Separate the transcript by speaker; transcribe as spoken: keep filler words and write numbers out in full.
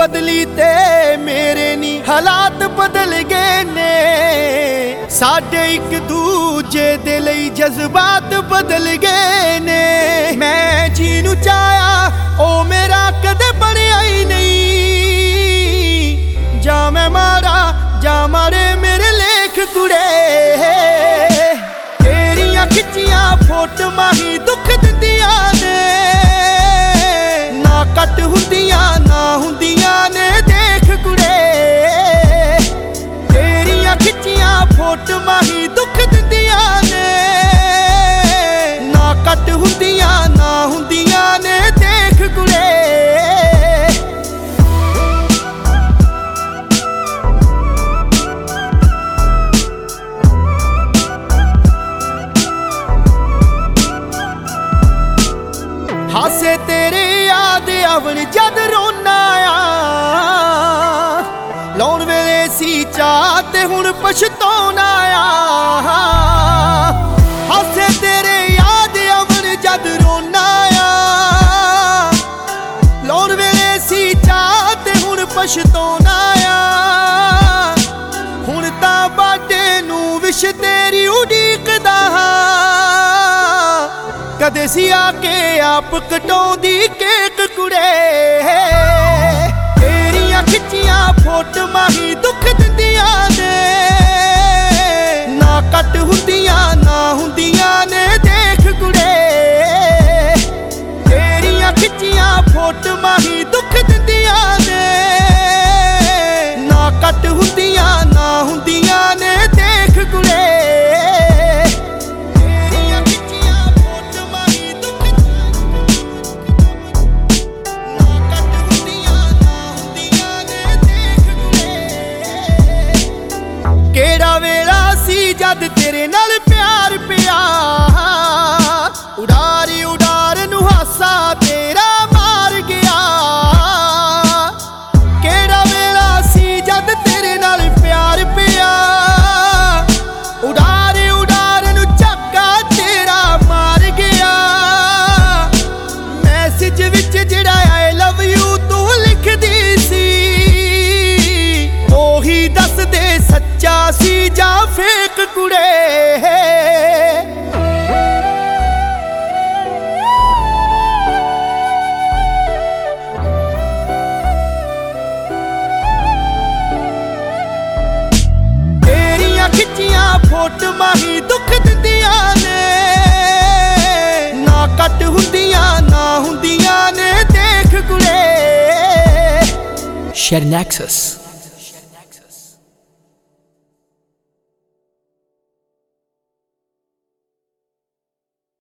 Speaker 1: बदली ते मेरे नी हालात बदल गए ने। साडे एक दूजे दे लई जज्बात बदल गए ने। मैं जीनू चाहया ओ मेरा कदे बनिया ही नहीं। जा मैं मारा जा मारे मेरे लेख कुड़े। तेरियां खिच्चियां फोटोआं ही दुख दिंदियां ने। ना कट हुंदियां ना हुंदियां ने देख कुड़े। तेरियां खिच्चियां फोटोआं ही दुख दिंदियां ने। ना कट हुंदियां ना हुंदियां ने देख कुड़े। हासे तेरे याद आवन जद रोना आ। लाउण वेले सी चाह ते हुण पछताउणा आ। हासे तेरे याद आवन जद रोना आ। लाउण वेले सी चाह ते हुण पछताउणा आ। हुण तां बाटे नूं विश तेरी उडीकदा हां। कदे सी आके आप कटौंदी केक कुड़े। तेरियां खिच्चियां फोटोआं ही दुख दिंदियां ने। ना कट हुंदियां ना हुंदियां ने देख कुड़े। तेरियां खिच्चियां फोटोआं ही दुख दिंदियां ने। ना कट हुंदियां ना हुंदियां ने देख कुड़े। जद तेरे नाल प्यार पिया उडारी उडार नू हासा तेरा मार गया। केड़ा वेला सी जद तेरे नाल प्यार पिया उडारी उडार नू झक्का तेरा मार गया। मैसेज विच जिहड़ा आई लव यू तू लिखदी सी ओही दस दे सच्चा सी जा फेक कुड़े। तेरियां खिच्चियां फोटोआं ही दुख दिंदियां ने। ना कट हुंदियां ना हुंदियां ने देख कुड़े।
Speaker 2: Shared Nexus.